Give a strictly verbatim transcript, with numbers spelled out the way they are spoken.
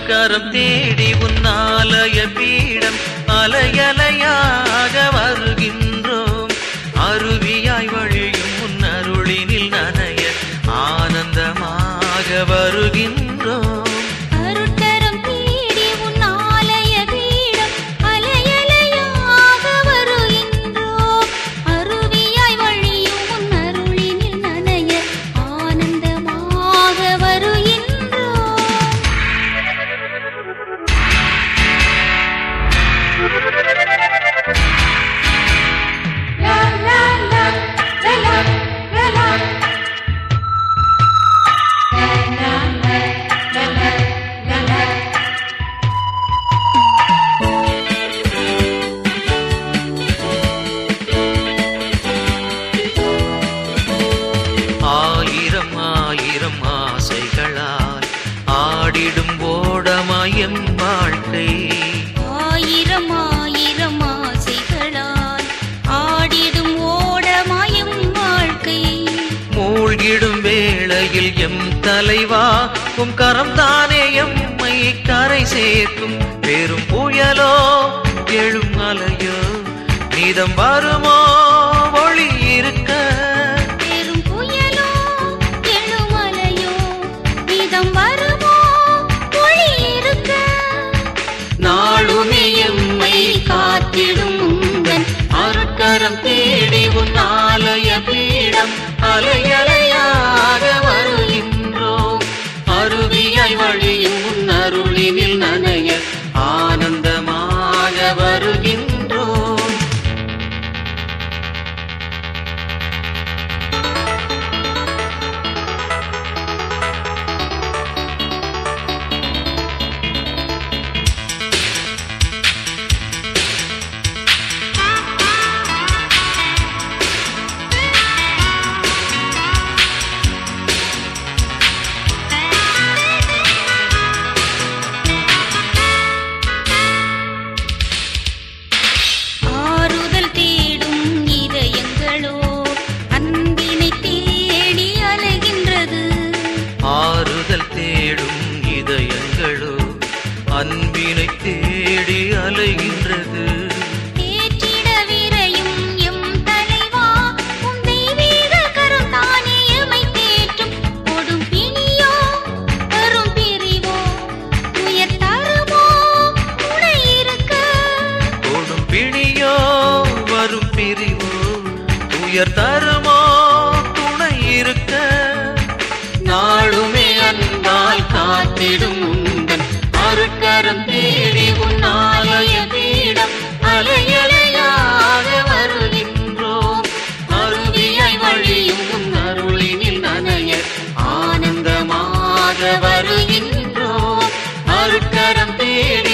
அருட்கரம் தேடி உன்னாலய பீடம் அலையலையாக வருகின்றோம். அருவியாய் வழியும் முன்னருளினில் நனைய ஆனந்தமாக வருகின்றோம். ஆடிடும் ஓடமாயம் வாழ்க்கை ஆயிரம் ஆயிரம் ஆசைகளால் ஆடிடும் ஓடமாயம் வாழ்க்கை மூழ்கிடும் வேளையில் எம் தலைவா உம் கரம் தானே எம்மை கரை சேர்க்கும். பெரும் புயலோ எழும் அலையோ நீதம் வருமோ ஒளி இருக்க. பெரும் புயலோ எழும் அலையோ நீதம் வருமோ ஒளி இருக்க. நாளுமே எம்மை காத்திடும் உந்தன் அருட்கரம் தேடி உன்னாலய பீடம் அலையலையாக வருகின்றோம். அருவியாய் வழியும் முன்னருளினில் நனைய ஆனந்தமாக வருகின்றோம். தேடும் இதயங்களோ அன்பினை தேடி அலைகின்றது. தேற்றிட விரையும் எம் தலைவா உம் தெய்வீக கரம் தானே எம்மை தேற்றும். கொடும் பிணியோ வரும் பிரிவோ உயர் தருமோ துணை இருக்க. கொடும் பிணியோ வரும் பிரிவோ உயர் தருமோ துணை இருக்க. நாளுமே அன்பால் காத்திடும் உந்தன் அருட்கரம் தேடி உன்னாலய பீடம் அலையலையாக வருகின்றோம். அருவியாய் வழியும் உன் அருளினில் நனைய ஆனந்தமாக வருகின்றோம். அருட்கரம் தேடி